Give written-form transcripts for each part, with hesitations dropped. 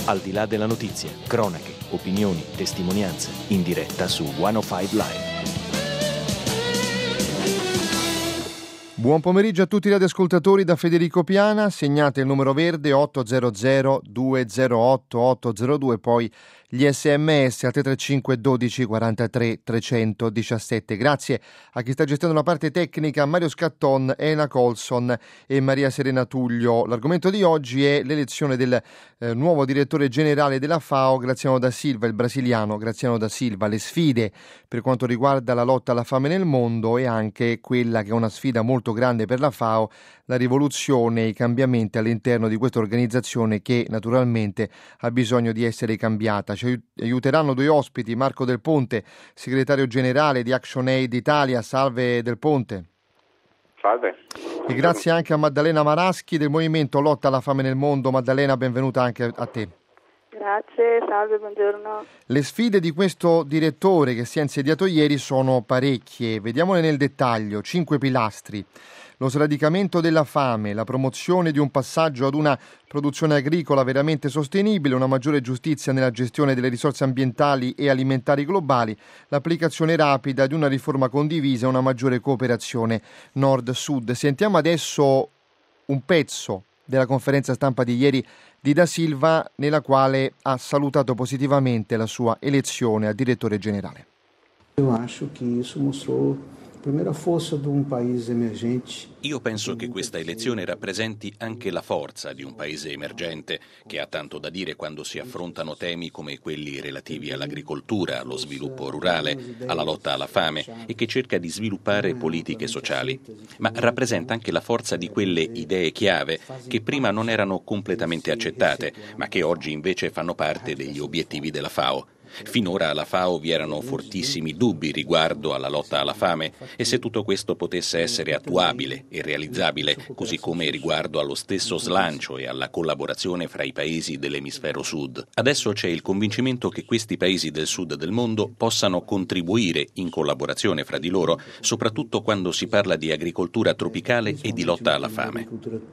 Al di là della notizia, cronache, opinioni, testimonianze, in diretta su 105 Live. Buon pomeriggio a tutti gli radioascoltatori da Federico Piana. Segnate il numero verde 800 208 802, poi gli sms al 335 12 43 317. Grazie a chi sta gestendo la parte tecnica, Mario Scatton, Elena Colson e Maria Serena Tullio. L'argomento di oggi è l'elezione del nuovo direttore generale della FAO, Graziano da Silva, il brasiliano Graziano da Silva, le sfide per quanto riguarda la lotta alla fame nel mondo e anche quella che è una sfida molto grande per la FAO, la rivoluzione e i cambiamenti all'interno di questa organizzazione che naturalmente ha bisogno di essere cambiata. Ci aiuteranno due ospiti, Marco Del Ponte, segretario generale di ActionAid Italia. Salve Del Ponte. Salve. E grazie anche a Maddalena Maraschi del Movimento Lotta alla Fame nel Mondo. Maddalena, benvenuta anche a te. Grazie, salve, buongiorno. Le sfide di questo direttore che si è insediato ieri sono parecchie, vediamole nel dettaglio. 5 pilastri: lo sradicamento della fame, la promozione di un passaggio ad una produzione agricola veramente sostenibile, una maggiore giustizia nella gestione delle risorse ambientali e alimentari globali, l'applicazione rapida di una riforma condivisa e una maggiore cooperazione nord-sud. Sentiamo adesso un pezzo della conferenza stampa di ieri di Da Silva, nella quale ha salutato positivamente la sua elezione a direttore generale. Io penso che questa elezione rappresenti anche la forza di un paese emergente che ha tanto da dire quando si affrontano temi come quelli relativi all'agricoltura, allo sviluppo rurale, alla lotta alla fame e che cerca di sviluppare politiche sociali. Ma rappresenta anche la forza di quelle idee chiave che prima non erano completamente accettate, ma che oggi invece fanno parte degli obiettivi della FAO. Finora alla FAO vi erano fortissimi dubbi riguardo alla lotta alla fame e se tutto questo potesse essere attuabile e realizzabile, così come riguardo allo stesso slancio e alla collaborazione fra i paesi dell'emisfero sud. Adesso c'è il convincimento che questi paesi del sud del mondo possano contribuire in collaborazione fra di loro, soprattutto quando si parla di agricoltura tropicale e di lotta alla fame.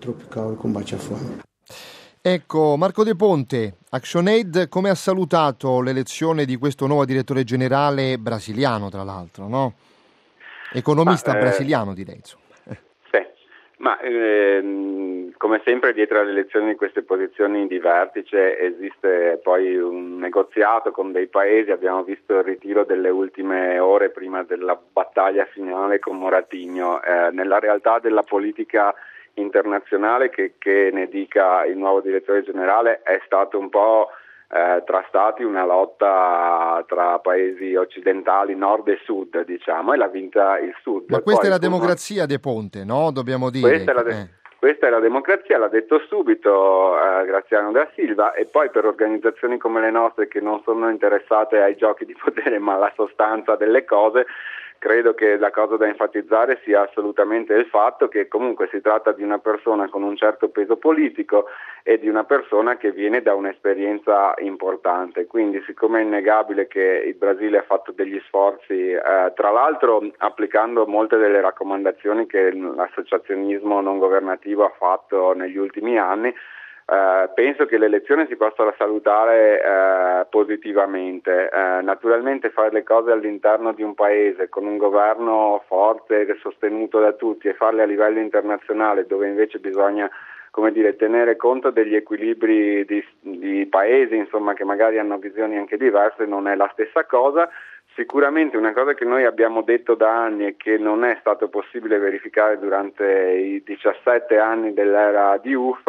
Ecco, Marco De Ponte, ActionAid, come ha salutato l'elezione di questo nuovo direttore generale brasiliano, tra l'altro, no? Economista brasiliano, direi. Sì, ma come sempre dietro alle elezioni di queste posizioni di vertice esiste poi un negoziato con dei paesi. Abbiamo visto il ritiro delle ultime ore prima della battaglia finale con Moratinho. Nella realtà della politica internazionale, che ne dica il nuovo direttore generale, è stato un po' tra stati una lotta tra paesi occidentali, nord e sud, diciamo, e l'ha vinta il sud. Ma questa è la democrazia, De Ponte, no? Dobbiamo dire. Questa è la democrazia, l'ha detto subito Graziano da Silva, e poi per organizzazioni come le nostre che non sono interessate ai giochi di potere ma alla sostanza delle cose, credo che la cosa da enfatizzare sia assolutamente il fatto che comunque si tratta di una persona con un certo peso politico e di una persona che viene da un'esperienza importante. Quindi, siccome è innegabile che il Brasile ha fatto degli sforzi, tra l'altro applicando molte delle raccomandazioni che l'associazionismo non governativo ha fatto negli ultimi anni, penso che l'elezione si possa salutare positivamente. Naturalmente fare le cose all'interno di un paese con un governo forte e sostenuto da tutti e farle a livello internazionale, dove invece bisogna, come dire, tenere conto degli equilibri di paesi, insomma, che magari hanno visioni anche diverse, non è la stessa cosa. Sicuramente una cosa che noi abbiamo detto da anni e che non è stato possibile verificare durante i 17 anni dell'era di UF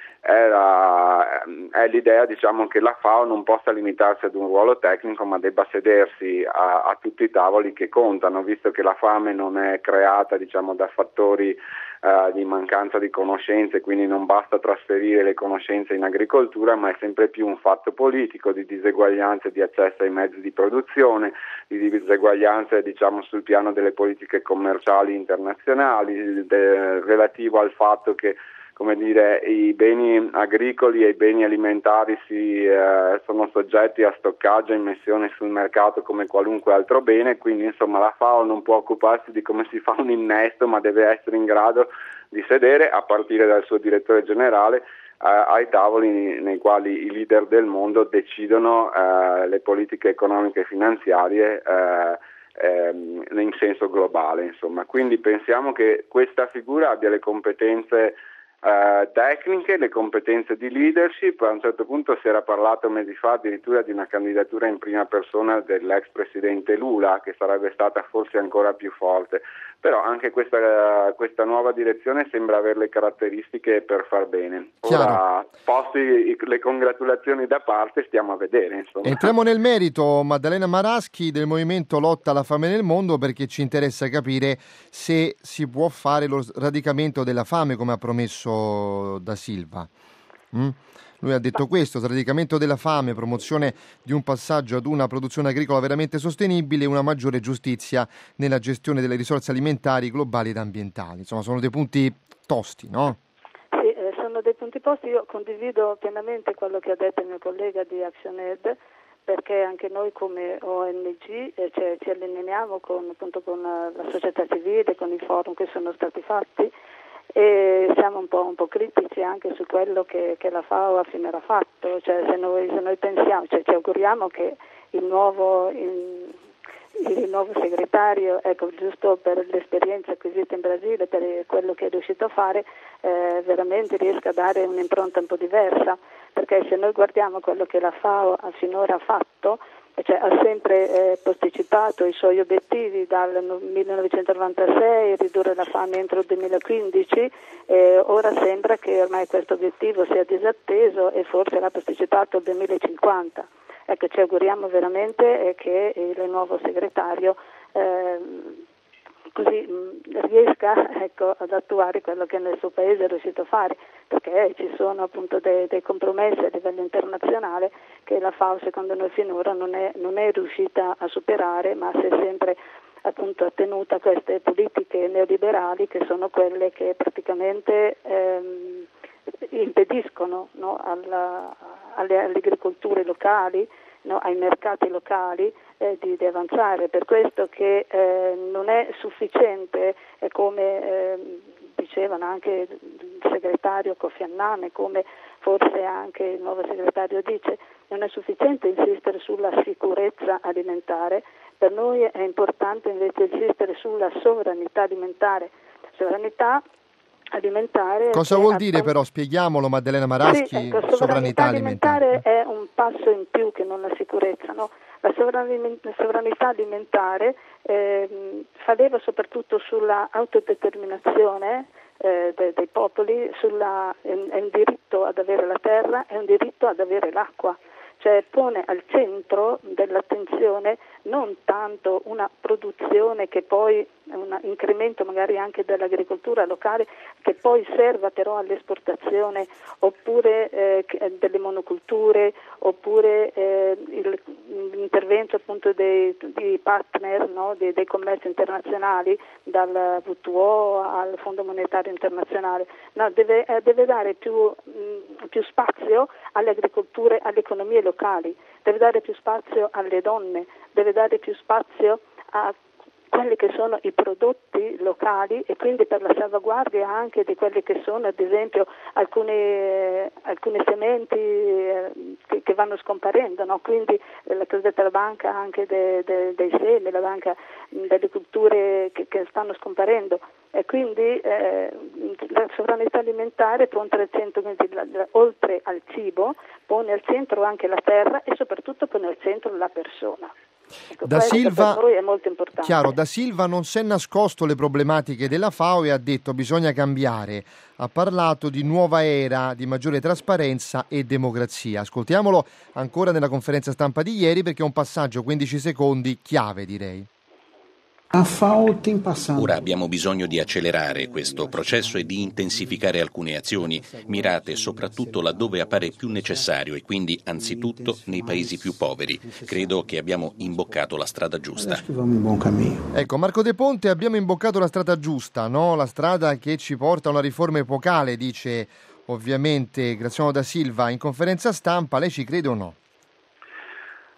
è l'idea, diciamo, che la FAO non possa limitarsi ad un ruolo tecnico ma debba sedersi a tutti i tavoli che contano, visto che la fame non è creata, diciamo, da fattori di mancanza di conoscenze, quindi non basta trasferire le conoscenze in agricoltura, ma è sempre più un fatto politico di diseguaglianze di accesso ai mezzi di produzione, di diseguaglianze, diciamo, sul piano delle politiche commerciali internazionali, relativo al fatto che, come dire, i beni agricoli e i beni alimentari sono soggetti a stoccaggio e immissione sul mercato come qualunque altro bene, quindi insomma la FAO non può occuparsi di come si fa un innesto, ma deve essere in grado di sedere, a partire dal suo direttore generale, ai tavoli nei quali i leader del mondo decidono le politiche economiche e finanziarie in senso globale, insomma. Quindi pensiamo che questa figura abbia le competenze tecniche, le competenze di leadership. A un certo punto si era parlato mesi fa addirittura di una candidatura in prima persona dell'ex presidente Lula, che sarebbe stata forse ancora più forte, però anche questa nuova direzione sembra avere le caratteristiche per far bene. Ora, posti le congratulazioni da parte, stiamo a vedere, insomma. Entriamo nel merito, Maddalena Maraschi del Movimento Lotta alla Fame nel Mondo, perché ci interessa capire se si può fare lo sradicamento della fame come ha promesso Da Silva. Lui ha detto questo: sradicamento della fame, promozione di un passaggio ad una produzione agricola veramente sostenibile e una maggiore giustizia nella gestione delle risorse alimentari globali ed ambientali. Insomma, sono dei punti tosti, no? Sì, sono dei punti tosti. Io condivido pienamente quello che ha detto il mio collega di ActionAid, perché anche noi come ONG ci allineiamo con la società civile, con i forum che sono stati fatti, e siamo un po' critici anche su quello che la FAO ha finora fatto. Cioè, se noi pensiamo, ci auguriamo che il nuovo segretario, giusto per l'esperienza acquisita in Brasile, per quello che è riuscito a fare, veramente riesca a dare un'impronta un po' diversa, perché se noi guardiamo quello che la FAO finora ha fatto, cioè ha sempre posticipato i suoi obiettivi dal 1996, ridurre la fame entro il 2015, ora sembra che ormai questo obiettivo sia disatteso e forse l'ha posticipato al 2050. Ecco, ci auguriamo veramente che il nuovo segretario riesca ad attuare quello che nel suo paese è riuscito a fare, perché ci sono appunto dei compromessi a livello internazionale che la FAO secondo noi finora non è riuscita a superare, ma si è sempre appunto attenuta a queste politiche neoliberali che sono quelle che praticamente impediscono, no, alle agricolture locali, no, ai mercati locali di avanzare. Per questo che non è sufficiente, come dicevano anche il segretario Kofi Annan, e come forse anche il nuovo segretario dice, non è sufficiente insistere sulla sicurezza alimentare. Per noi è importante invece insistere sulla sovranità alimentare. Cosa vuol dire però? Spieghiamolo, Maddalena Maraschi. Sì, sovranità alimentare è un passo in più che non la sicurezza, no? La sovranità alimentare fa leva soprattutto sulla autodeterminazione dei popoli, è un diritto ad avere la terra, è un diritto ad avere l'acqua. Cioè pone al centro dell'attenzione non tanto una produzione che poi un incremento magari anche dell'agricoltura locale che poi serva però all'esportazione, oppure delle monoculture, oppure l'intervento appunto dei partner, no, dei commerci internazionali, dal WTO al Fondo Monetario Internazionale. No, deve dare più spazio alle agricolture, alle economie locali, deve dare più spazio alle donne, deve dare più spazio a quelli che sono i prodotti locali, e quindi per la salvaguardia anche di quelli che sono ad esempio alcune sementi che vanno scomparendo, no? Quindi la cosiddetta banca anche dei semi, la banca delle culture che stanno scomparendo, e quindi la sovranità alimentare pone al centro, oltre al cibo, pone al centro anche la terra e soprattutto pone al centro la persona. Ecco, Da Silva, per noi è molto importante. chiaro, Da Silva non si è nascosto le problematiche della FAO e ha detto bisogna cambiare. Ha parlato di nuova era, di maggiore trasparenza e democrazia. Ascoltiamolo ancora nella conferenza stampa di ieri, perché è un passaggio 15 secondi chiave, direi. Ora abbiamo bisogno di accelerare questo processo e di intensificare alcune azioni mirate soprattutto laddove appare più necessario, e quindi anzitutto nei paesi più poveri. Credo che abbiamo imboccato la strada giusta. Ecco, Marco De Ponte, abbiamo imboccato la strada giusta, no? La strada che ci porta a una riforma epocale, dice ovviamente Graziano Da Silva in conferenza stampa. Lei ci crede o no?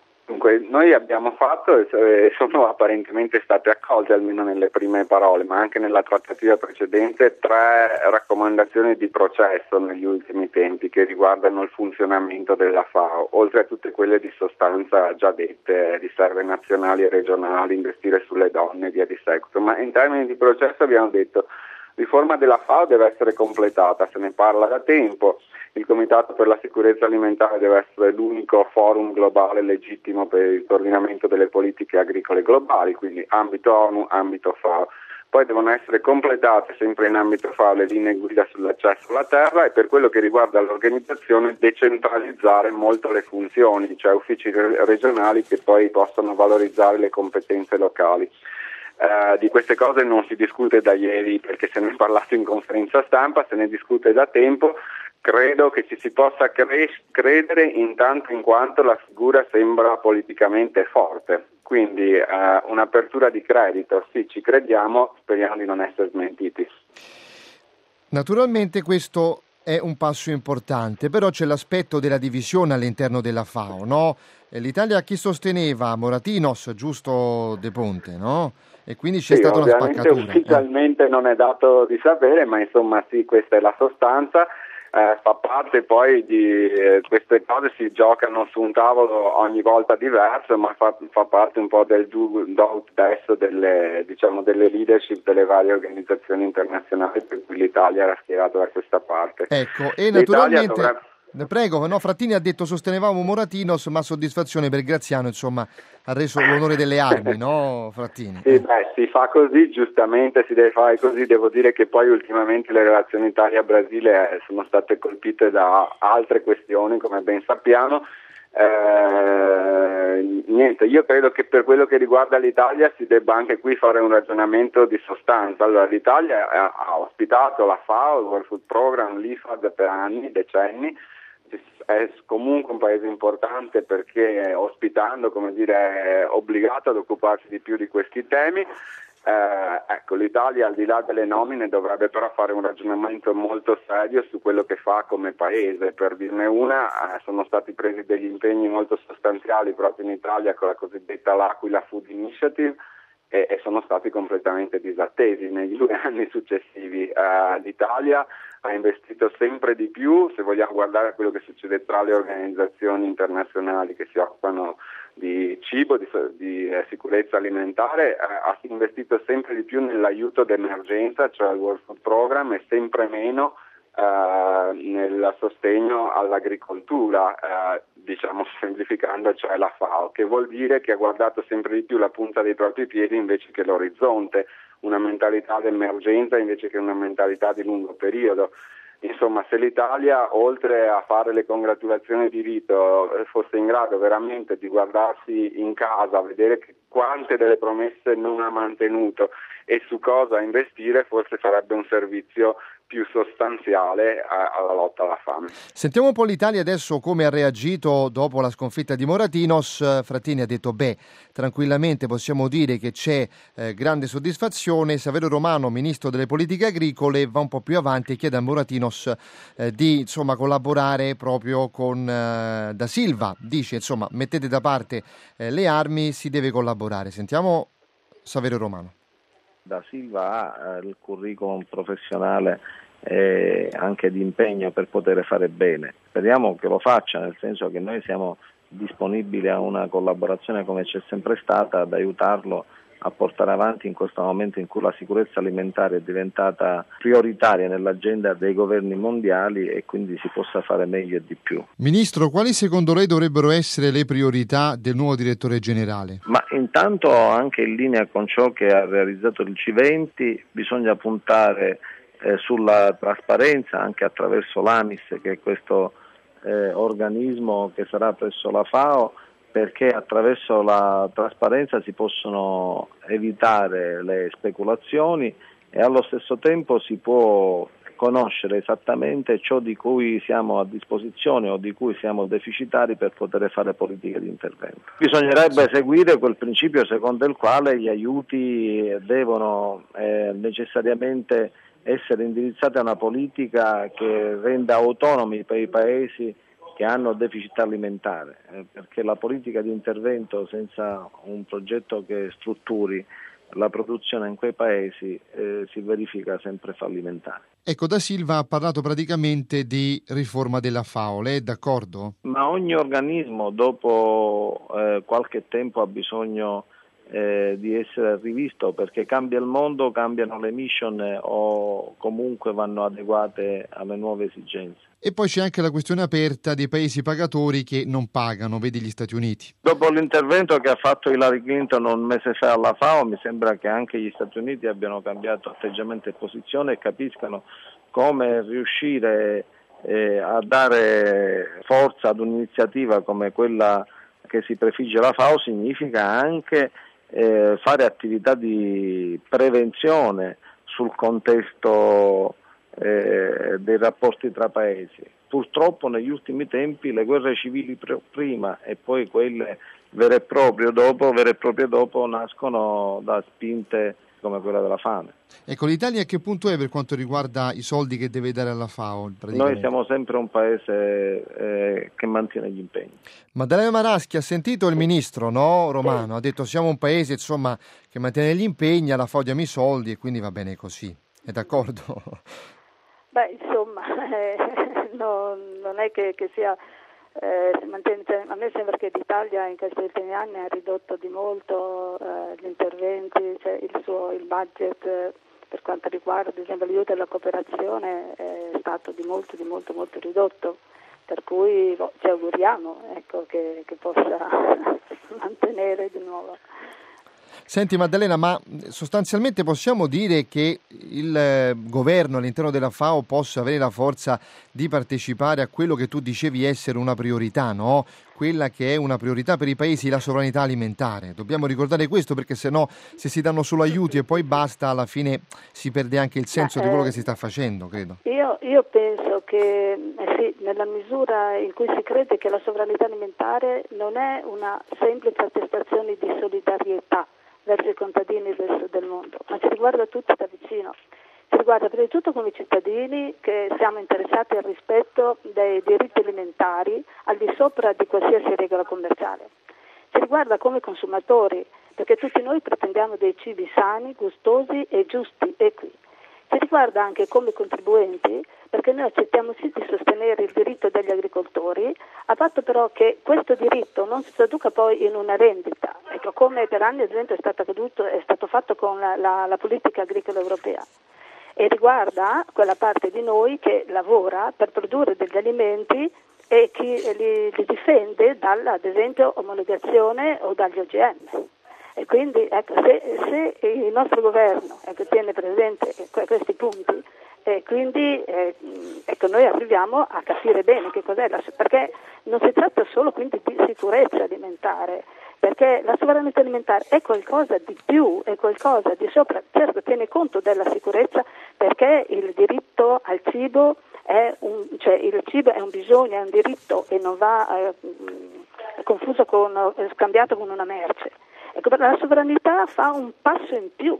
Dunque, noi abbiamo fatto e sono apparentemente state accolte, almeno nelle prime parole, ma anche nella trattativa precedente, 3 raccomandazioni di processo negli ultimi tempi che riguardano il funzionamento della FAO, oltre a tutte quelle di sostanza già dette, riserve nazionali e regionali, investire sulle donne e via di seguito. Ma in termini di processo abbiamo detto: riforma della FAO deve essere completata, se ne parla da tempo. Il Comitato per la sicurezza alimentare deve essere l'unico forum globale legittimo per il coordinamento delle politiche agricole globali, quindi ambito ONU, ambito FAO. Poi devono essere completate, sempre in ambito FAO, le linee guida sull'accesso alla terra, e per quello che riguarda l'organizzazione decentralizzare molto le funzioni, cioè uffici regionali che poi possono valorizzare le competenze locali. Di queste cose non si discute da ieri perché se ne è parlato in conferenza stampa, se ne discute da tempo. Credo che ci si possa credere intanto in quanto la figura sembra politicamente forte, quindi un'apertura di credito, sì, ci crediamo, speriamo di non essere smentiti. Naturalmente questo è un passo importante, però c'è l'aspetto della divisione all'interno della FAO, no? L'Italia chi sosteneva? Moratinos, giusto De Ponte, no? E quindi c'è stata una spaccatura. Ufficialmente non è dato di sapere, ma insomma sì, questa è la sostanza. Fa parte poi di queste cose, si giocano su un tavolo ogni volta diverso, ma fa parte un po' del do ut des delle leadership delle varie organizzazioni internazionali per cui l'Italia era schierata da questa parte. Ecco, e naturalmente prego, no, Frattini ha detto sostenevamo Moratinos, ma soddisfazione per Graziano, insomma, ha reso l'onore delle armi, no Frattini? Sì, si fa così, giustamente si deve fare così. Devo dire che poi ultimamente le relazioni Italia-Brasile sono state colpite da altre questioni, come ben sappiamo. Niente, io credo che per quello che riguarda l'Italia si debba anche qui fare un ragionamento di sostanza. Allora, l'Italia ha ospitato la FAO, il World Food Program, l'IFAD per anni, decenni. È comunque un paese importante perché ospitando, come dire, è obbligato ad occuparsi di più di questi temi. Ecco, l'Italia al di là delle nomine dovrebbe però fare un ragionamento molto serio su quello che fa come paese. Per dirne una, sono stati presi degli impegni molto sostanziali proprio in Italia con la cosiddetta L'Aquila Food Initiative e sono stati completamente disattesi negli 2 anni successivi. L'Italia ha investito sempre di più, se vogliamo guardare a quello che succede tra le organizzazioni internazionali che si occupano di cibo, di sicurezza alimentare, ha investito sempre di più nell'aiuto d'emergenza, cioè il World Food Program, e sempre meno nel sostegno all'agricoltura, diciamo semplificando, cioè la FAO, che vuol dire che ha guardato sempre di più la punta dei propri piedi invece che l'orizzonte, una mentalità d'emergenza invece che una mentalità di lungo periodo. Insomma, se l'Italia, oltre a fare le congratulazioni di rito, fosse in grado veramente di guardarsi in casa, vedere quante delle promesse non ha mantenuto e su cosa investire, forse farebbe un servizio più sostanziale alla lotta alla fame. Sentiamo un po' l'Italia adesso come ha reagito dopo la sconfitta di Moratinos. Frattini ha detto tranquillamente possiamo dire che c'è grande soddisfazione. Saverio Romano, ministro delle politiche agricole, va un po' più avanti e chiede a Moratinos di collaborare proprio con Da Silva. Dice mettete da parte le armi, si deve collaborare. Sentiamo Saverio Romano. Da Silva ha il curriculum professionale e anche di impegno per poter fare bene. Speriamo che lo faccia, nel senso che noi siamo disponibili a una collaborazione come c'è sempre stata, ad aiutarlo a portare avanti in questo momento in cui la sicurezza alimentare è diventata prioritaria nell'agenda dei governi mondiali e quindi si possa fare meglio e di più. Ministro, quali secondo lei dovrebbero essere le priorità del nuovo direttore generale? Ma intanto, anche in linea con ciò che ha realizzato il G20, bisogna puntare sulla trasparenza anche attraverso l'AMIS, che è questo organismo che sarà presso la FAO, perché attraverso la trasparenza si possono evitare le speculazioni e allo stesso tempo si può conoscere esattamente ciò di cui siamo a disposizione o di cui siamo deficitari per poter fare politiche di intervento. Bisognerebbe seguire quel principio secondo il quale gli aiuti devono necessariamente essere indirizzati a una politica che renda autonomi per i paesi che hanno deficit alimentare, perché la politica di intervento senza un progetto che strutturi la produzione in quei paesi si verifica sempre fallimentare. Ecco, Da Silva ha parlato praticamente di riforma della FAO, lei è d'accordo? Ma ogni organismo dopo qualche tempo ha bisogno di essere rivisto, perché cambia il mondo, cambiano le mission o comunque vanno adeguate alle nuove esigenze. E poi c'è anche la questione aperta dei paesi pagatori che non pagano, vedi gli Stati Uniti. Dopo l'intervento che ha fatto Hillary Clinton un mese fa alla FAO, mi sembra che anche gli Stati Uniti abbiano cambiato atteggiamento e posizione e capiscano come riuscire a dare forza ad un'iniziativa come quella che si prefigge la FAO significa anche fare attività di prevenzione sul contesto dei rapporti tra paesi. Purtroppo negli ultimi tempi le guerre civili prima e poi quelle vere e proprie dopo nascono da spinte come quella della fame. Ecco, l'Italia a che punto è per quanto riguarda i soldi che deve dare alla FAO? Noi siamo sempre un paese che mantiene gli impegni. Maddalena Maraschi ha sentito il ministro, no, Romano? Ha detto siamo un paese insomma che mantiene gli impegni, alla FAO diamo i soldi e quindi va bene così. È d'accordo? Beh, insomma, non è che sia... a me sembra che l'Italia in questi ultimi anni ha ridotto di molto gli interventi, cioè il budget per quanto riguarda ad esempio l'aiuto alla cooperazione è stato di molto ridotto, per cui ci auguriamo che possa mantenere di nuovo. Senti Maddalena, ma sostanzialmente possiamo dire che il governo all'interno della FAO possa avere la forza di partecipare a quello che tu dicevi essere una priorità, no? Quella che è una priorità per i paesi, la sovranità alimentare. Dobbiamo ricordare questo perché sennò se si danno solo aiuti e poi basta, alla fine si perde anche il senso di quello che si sta facendo, credo. Io penso che sì, nella misura in cui si crede che la sovranità alimentare non è una semplice attestazione di solidarietà verso i contadini del sud del mondo, ma ci riguarda tutti da vicino. Ci riguarda prima di tutto come cittadini che siamo interessati al rispetto dei diritti alimentari al di sopra di qualsiasi regola commerciale. Ci riguarda come consumatori, perché tutti noi pretendiamo dei cibi sani, gustosi e giusti, equi. Ci riguarda anche come contribuenti, perché noi accettiamo sì di sostenere il diritto degli agricoltori, a patto però che questo diritto non si traduca poi in una rendita, ecco, come per anni ad esempio è stato fatto con la politica agricola europea, e riguarda quella parte di noi che lavora per produrre degli alimenti e chi li difende dalla, ad esempio, omologazione o dagli OGM. E quindi se il nostro governo tiene presente questi punti, quindi noi arriviamo a capire bene che cos'è perché non si tratta solo quindi di sicurezza alimentare, perché la sovranità alimentare è qualcosa di più, è qualcosa di sopra, certo tiene conto della sicurezza, perché il diritto al cibo il cibo è un bisogno, è un diritto e non va confuso scambiato con una merce. Ecco, la sovranità fa un passo in più.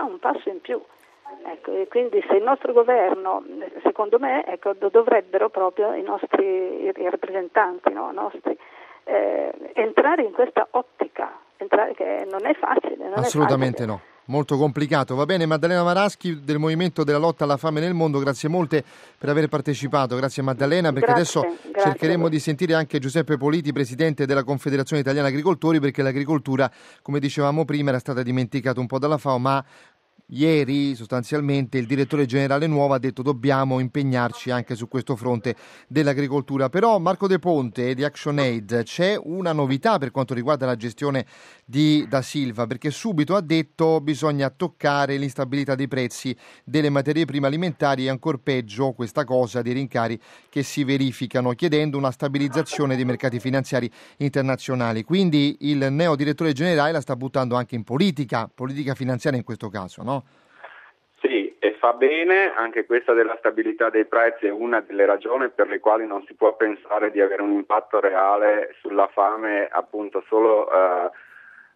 Ecco, e quindi se il nostro governo, secondo me, dovrebbero proprio i nostri rappresentanti, no, nostri, entrare in questa ottica, che non è facile. Assolutamente no. Molto complicato. Va bene, Maddalena Maraschi del Movimento della Lotta alla Fame nel Mondo, grazie molte per aver partecipato. Grazie Maddalena, perché adesso cercheremo di sentire anche Giuseppe Politi, presidente della Confederazione Italiana Agricoltori, perché l'agricoltura, come dicevamo prima, era stata dimenticata un po' dalla FAO, ma ieri sostanzialmente il direttore generale nuovo ha detto dobbiamo impegnarci anche su questo fronte dell'agricoltura. Però Marco De Ponte di ActionAid, c'è una novità per quanto riguarda la gestione di Da Silva, perché subito ha detto bisogna toccare l'instabilità dei prezzi delle materie prime alimentari e ancor peggio questa cosa dei rincari che si verificano, chiedendo una stabilizzazione dei mercati finanziari internazionali. Quindi il neo direttore generale la sta buttando anche in politica finanziaria in questo caso, no? Sì, e fa bene. Anche questa della stabilità dei prezzi è una delle ragioni per le quali non si può pensare di avere un impatto reale sulla fame appunto solo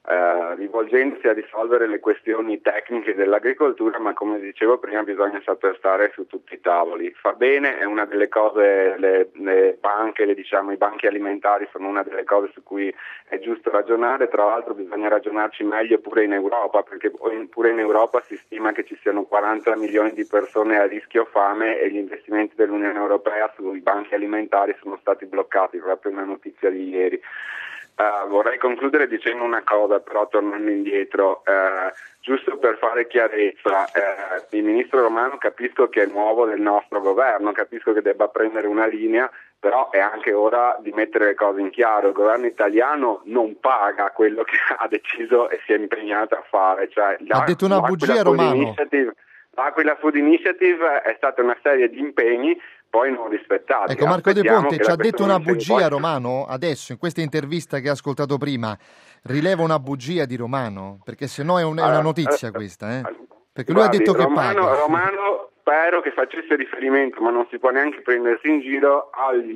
rivolgendosi a risolvere le questioni tecniche dell'agricoltura, ma come dicevo prima bisogna saper stare su tutti i tavoli. Fa bene, è una delle cose, le banche, i banchi alimentari sono una delle cose su cui è giusto ragionare. Tra l'altro bisogna ragionarci meglio pure in Europa, perché pure in Europa si stima che ci siano 40 milioni di persone a rischio fame e gli investimenti dell'Unione Europea sui banchi alimentari sono stati bloccati, proprio una notizia di ieri. Vorrei concludere dicendo una cosa, però tornando indietro, giusto per fare chiarezza, il ministro Romano capisco che è nuovo del nostro governo, capisco che debba prendere una linea, però è anche ora di mettere le cose in chiaro. Il governo italiano non paga quello che ha deciso e si è impegnato a fare. Cioè, ha detto una bugia, Romano. L'Aquila Food Initiative è stata una serie di impegni poi non rispettati. Ecco, Marco De Ponte ci ha detto una bugia, Romano, adesso in questa intervista che ha ascoltato prima, rileva una bugia di Romano, perché se no è una notizia questa, perché lui ha detto che paga. Romano spero che facesse riferimento, ma non si può neanche prendersi in giro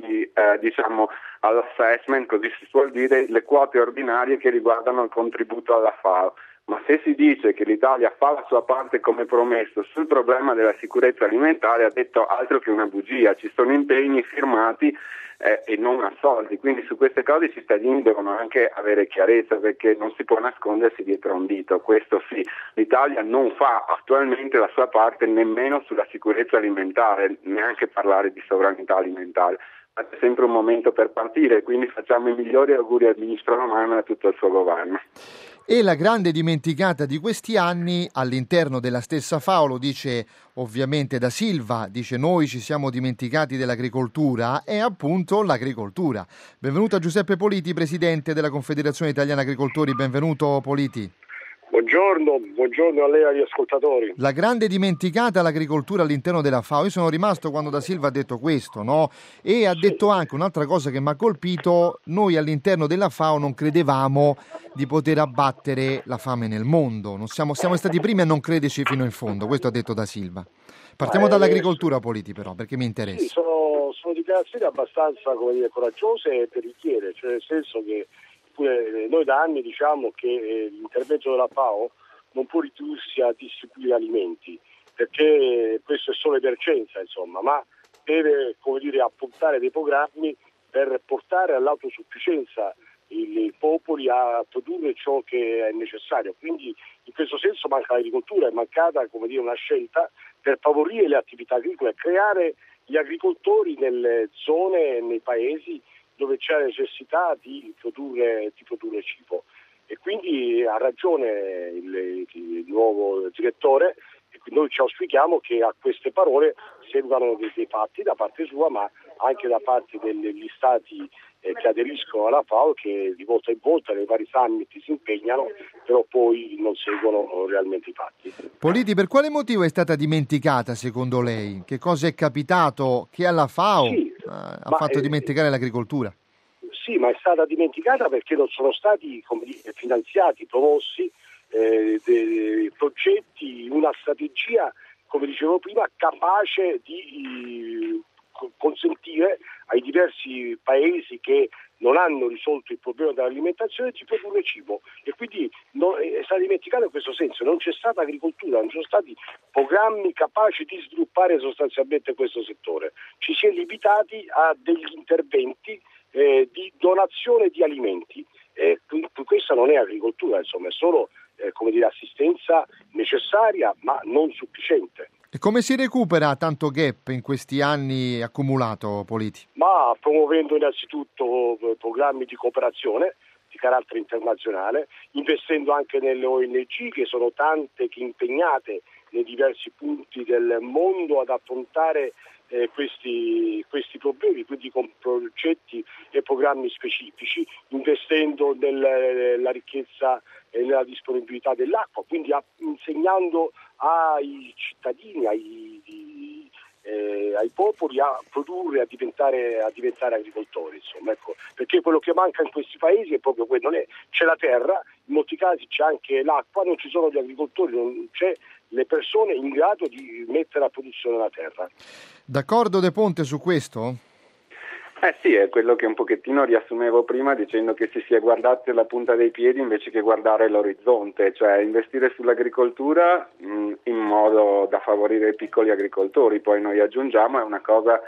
all'assessment, così si suol dire, le quote ordinarie che riguardano il contributo alla FAO. Ma se si dice che l'Italia fa la sua parte come promesso sul problema della sicurezza alimentare, ha detto altro che una bugia. Ci sono impegni firmati e non assolti, quindi su queste cose i cittadini devono anche avere chiarezza, perché non si può nascondersi dietro un dito. Questo sì, l'Italia non fa attualmente la sua parte nemmeno sulla sicurezza alimentare, neanche parlare di sovranità alimentare. È sempre un momento per partire, quindi facciamo i migliori auguri al ministro Romano e a tutto il suo governo. E la grande dimenticata di questi anni all'interno della stessa FAO, lo dice ovviamente Da Silva, dice noi ci siamo dimenticati dell'agricoltura, è appunto l'agricoltura. Benvenuto a Giuseppe Politi, presidente della Confederazione Italiana Agricoltori, benvenuto Politi. Buongiorno a lei e agli ascoltatori. La grande dimenticata l'agricoltura all'interno della FAO. Io sono rimasto quando Da Silva ha detto questo, no? E ha detto anche un'altra cosa che mi ha colpito: noi all'interno della FAO non credevamo di poter abbattere la fame nel mondo. Non siamo stati i primi a non crederci fino in fondo, questo ha detto Da Silva. Partiamo dall'agricoltura, Politi, però, perché mi interessa. Sì, sono dichiarazioni abbastanza, coraggiose e veritiere, cioè nel senso che noi da anni diciamo che l'intervento della FAO non può ridursi a distribuire alimenti, perché questo è solo emergenza, insomma, ma deve, appuntare dei programmi per portare all'autosufficienza i popoli a produrre ciò che è necessario. Quindi in questo senso manca l'agricoltura, è mancata una scelta per favorire le attività agricole, creare gli agricoltori nelle zone e nei paesi dove c'è necessità di produrre cibo. E quindi ha ragione il nuovo direttore, e quindi noi ci auspichiamo che a queste parole seguano dei fatti da parte sua, ma anche da parte degli stati che aderiscono alla FAO, che di volta in volta nei vari summit si impegnano, però poi non seguono realmente i fatti. Politi, per quale motivo è stata dimenticata secondo lei? Che cosa è capitato che alla FAO ha fatto dimenticare l'agricoltura? Sì, ma è stata dimenticata perché non sono stati finanziati, promossi dei progetti, una strategia, come dicevo prima, capace di consentire ai diversi paesi che non hanno risolto il problema dell'alimentazione di produrre cibo, e quindi è stata dimenticata in questo senso. Non c'è stata agricoltura, non ci sono stati programmi capaci di sviluppare sostanzialmente questo settore. Ci si è limitati a degli interventi di donazione di alimenti. Questa non è agricoltura, insomma, è solo assistenza necessaria ma non sufficiente. E come si recupera tanto gap in questi anni accumulato, Politi? Ma promuovendo innanzitutto programmi di cooperazione di carattere internazionale, investendo anche nelle ONG, che sono tante, che impegnate nei diversi punti del mondo ad affrontare questi problemi, quindi con progetti e programmi specifici, investendo nella ricchezza e nella disponibilità dell'acqua, quindi insegnando ai cittadini, ai popoli a produrre, a diventare agricoltori, insomma, ecco, perché quello che manca in questi paesi è proprio quello, c'è la terra, in molti casi c'è anche l'acqua, non ci sono gli agricoltori, non c'è le persone in grado di mettere a produzione la terra. D'accordo De Ponte su questo? Sì, è quello che un pochettino riassumevo prima dicendo che si sia guardati alla punta dei piedi invece che guardare l'orizzonte, cioè investire sull'agricoltura in modo da favorire i piccoli agricoltori. Poi noi aggiungiamo è una cosa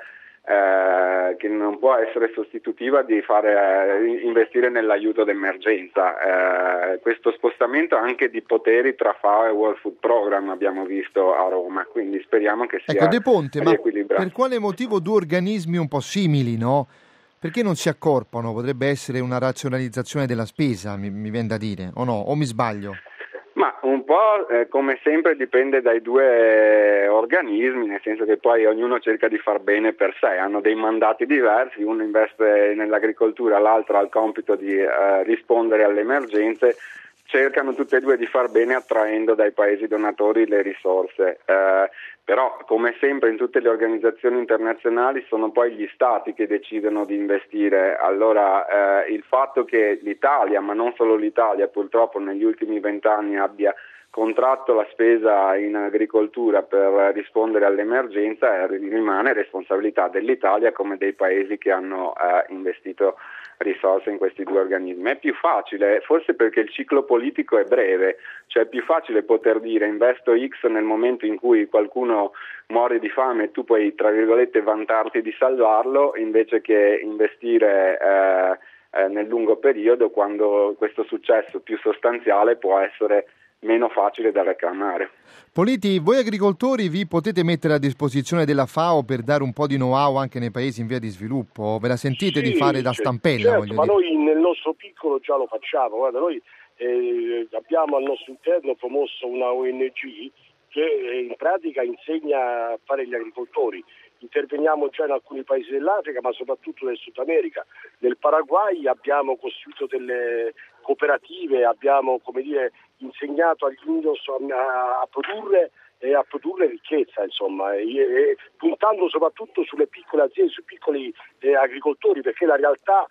che non può essere sostitutiva di investire nell'aiuto d'emergenza. Questo spostamento anche di poteri tra FAO e World Food Program abbiamo visto a Roma, quindi speriamo che sia De Ponte, ma riequilibrato. per quale motivo due organismi un po' simili, no? Perché non si accorpano? Potrebbe essere una razionalizzazione della spesa, mi viene da dire, o no? O mi sbaglio? Ma un po' come sempre dipende dai due organismi, nel senso che poi ognuno cerca di far bene per sé, hanno dei mandati diversi, uno investe nell'agricoltura, l'altro ha il compito di rispondere alle emergenze, cercano tutte e due di far bene attraendo dai paesi donatori le risorse. Però come sempre in tutte le organizzazioni internazionali sono poi gli stati che decidono di investire. Allora il fatto che l'Italia, ma non solo l'Italia, purtroppo negli ultimi 20 anni abbia contratto la spesa in agricoltura per rispondere all'emergenza rimane responsabilità dell'Italia come dei paesi che hanno investito risorse in questi due organismi. È più facile, forse perché il ciclo politico è breve, cioè è più facile poter dire investo X nel momento in cui qualcuno muore di fame e tu puoi tra virgolette vantarti di salvarlo, invece che investire nel lungo periodo, quando questo successo più sostanziale può essere meno facile da reclamare. Politi, voi agricoltori vi potete mettere a disposizione della FAO per dare un po' di know-how anche nei paesi in via di sviluppo? Ve la sentite di fare da stampella? Certo, ma noi nel nostro piccolo già lo facciamo. Guarda, noi abbiamo al nostro interno promosso una ONG che in pratica insegna a fare gli agricoltori. Interveniamo già in alcuni paesi dell'Africa, ma soprattutto del Sud America. Nel Paraguay abbiamo costruito delle cooperative, abbiamo insegnato agli indios a produrre ricchezza, insomma, e puntando soprattutto sulle piccole aziende, sui piccoli agricoltori, perché la realtà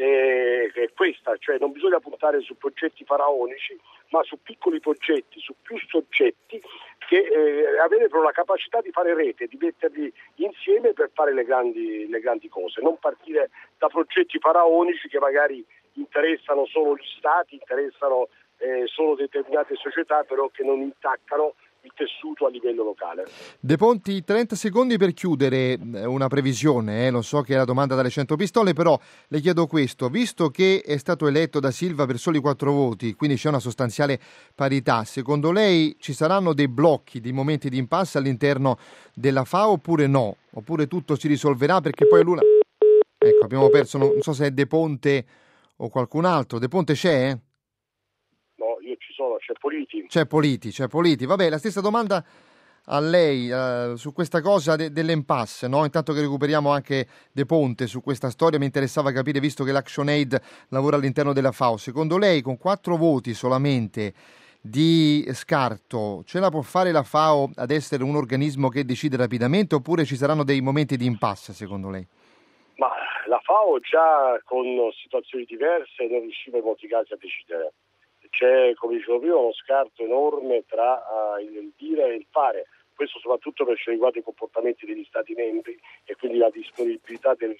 è questa, cioè non bisogna puntare su progetti faraonici, ma su piccoli progetti, su più soggetti che avere però la capacità di fare rete, di metterli insieme per fare le grandi cose, non partire da progetti faraonici che magari interessano solo gli stati, interessano solo determinate società, però che non intaccano il tessuto a livello locale. De Ponti, 30 secondi per chiudere una previsione, lo so che è la domanda dalle 100 pistole, però le chiedo questo, visto che è stato eletto da Silva per soli 4 voti, quindi c'è una sostanziale parità, secondo lei ci saranno dei blocchi, dei momenti di impasse all'interno della FAO oppure no? Oppure tutto si risolverà perché poi l'una... Ecco, abbiamo perso, non so se è De Ponte o qualcun altro. De Ponte c'è? No, io ci sono, c'è Politi. C'è Politi. Vabbè, la stessa domanda a lei su questa cosa dell'impasse, no? Intanto che recuperiamo anche De Ponte su questa storia, mi interessava capire, visto che l'ActionAid lavora all'interno della FAO, secondo lei con 4 voti solamente di scarto ce la può fare la FAO ad essere un organismo che decide rapidamente oppure ci saranno dei momenti di impasse secondo lei? Ma la FAO già con situazioni diverse non riusciva in molti casi a decidere. C'è, come dicevo prima, uno scarto enorme tra il dire e il fare, questo soprattutto per quanto riguarda i comportamenti degli Stati membri e quindi la disponibilità delle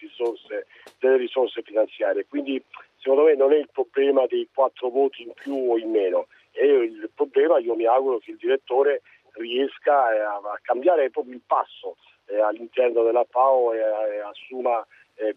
risorse finanziarie. Quindi secondo me non è il problema dei 4 voti in più o in meno, è il problema, io mi auguro che il direttore riesca a cambiare proprio il passo all'interno della FAO e assuma,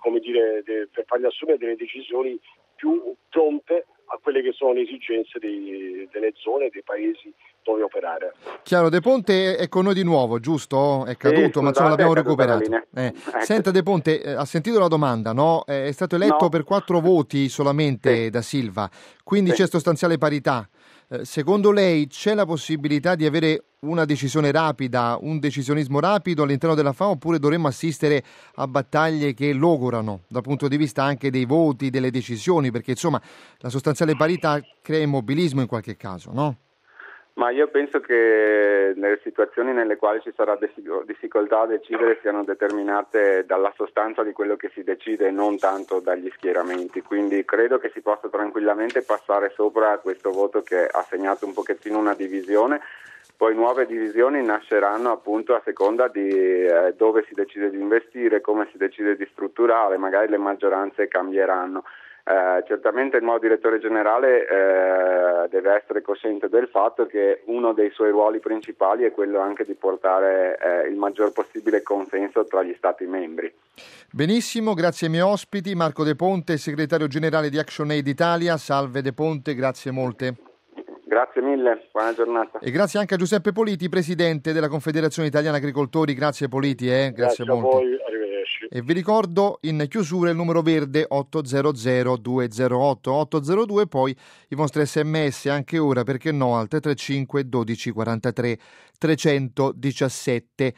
per fargli assumere delle decisioni più pronte a quelle che sono le esigenze delle zone, dei paesi dove operare. Chiaro, De Ponte è con noi di nuovo, giusto? È caduto, ma ce l'abbiamo recuperato. Senta De Ponte, ha sentito la domanda, no? È stato eletto per 4 voti solamente da Silva, quindi c'è sostanziale parità. Secondo lei c'è la possibilità di avere una decisione rapida, un decisionismo rapido all'interno della FAO oppure dovremmo assistere a battaglie che logorano dal punto di vista anche dei voti, delle decisioni, perché insomma la sostanziale parità crea immobilismo in qualche caso, no? Ma io penso che le situazioni nelle quali ci sarà difficoltà a decidere siano determinate dalla sostanza di quello che si decide e non tanto dagli schieramenti, quindi credo che si possa tranquillamente passare sopra questo voto che ha segnato un pochettino una divisione, poi nuove divisioni nasceranno appunto a seconda di dove si decide di investire, come si decide di strutturare, magari le maggioranze cambieranno. Certamente il nuovo direttore generale deve essere cosciente del fatto che uno dei suoi ruoli principali è quello anche di portare il maggior possibile consenso tra gli Stati membri. Benissimo, grazie ai miei ospiti, Marco De Ponte, segretario generale di ActionAid Italia. Salve De Ponte, grazie molte. Grazie mille, buona giornata. E grazie anche a Giuseppe Politi, presidente della Confederazione Italiana Agricoltori. Grazie Politi, grazie a molto. voi, arrivederci. E vi ricordo in chiusura il numero verde 800 208 802, poi i vostri sms anche ora, perché no, al 335 12 43 317.